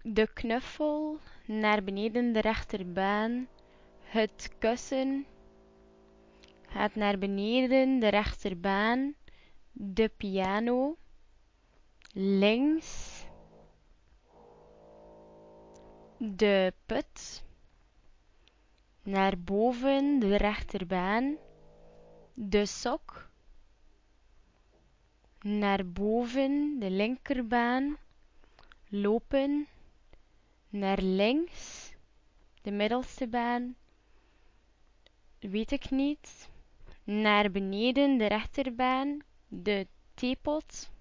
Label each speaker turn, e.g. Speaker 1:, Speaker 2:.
Speaker 1: De knuffel, naar beneden de rechterbaan. Het kussen gaat naar beneden de rechterbaan. De piano, links. De put, naar boven de rechterbaan. De sok, naar boven de linkerbaan. Lopen, naar links, de middelste baan. Weet ik niet. Naar beneden de rechterbaan. De theepot,